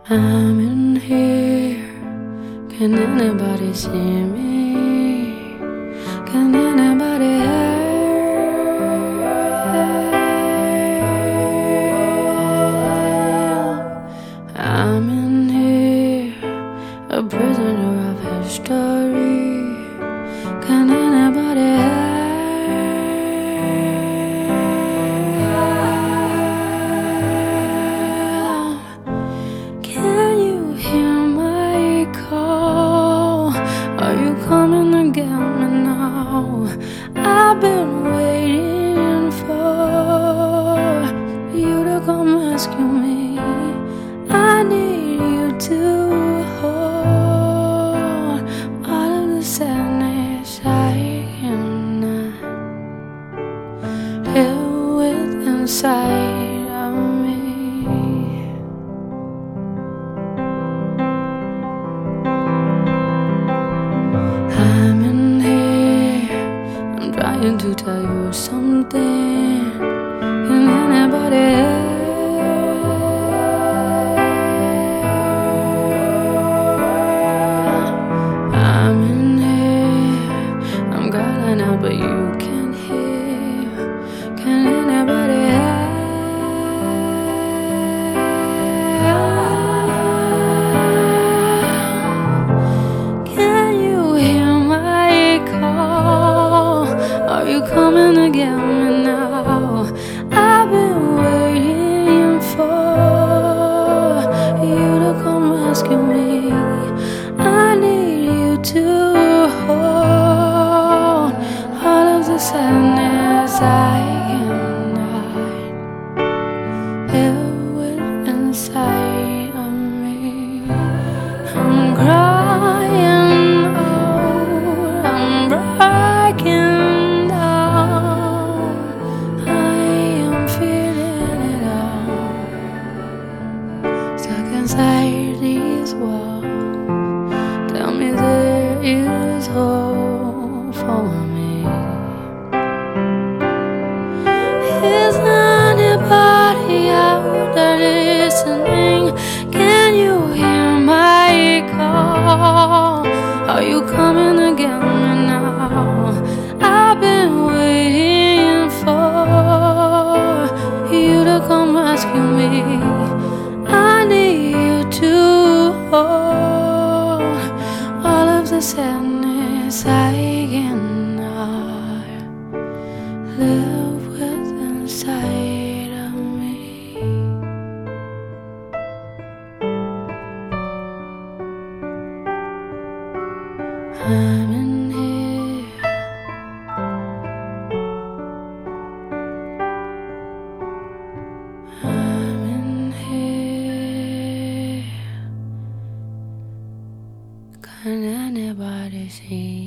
I'm in here. Can anybody see me? Can anybody help? I'm in here, a prisoner of history. Can anybody help? Can you hear my call? Are you coming to get me now? I've been waiting for you to come rescue me. I need you to hold all of the sadness I cannot deal with inside of me. I'm in here, I'm trying to tell you something. Can anybody help? I'm in here, I'm calling out but you can't hear. Can anybody help? Can you hear my call? Are you coming to get me now? I've been waiting for you to come rescue me. I need you to hold all of the sadness I cannot live with inside of me. I'm crying out, I'm breaking down. I am feeling it all, stuck inside these walls. Tell me there is hope for me. Is anybody out there listening? Can you hear my call? Are you coming to get me now? I've been waiting for you to come rescue me. I need you to hold all of the sadness I cannot live with inside of me. I'm in here. I'm in here. Can anybody see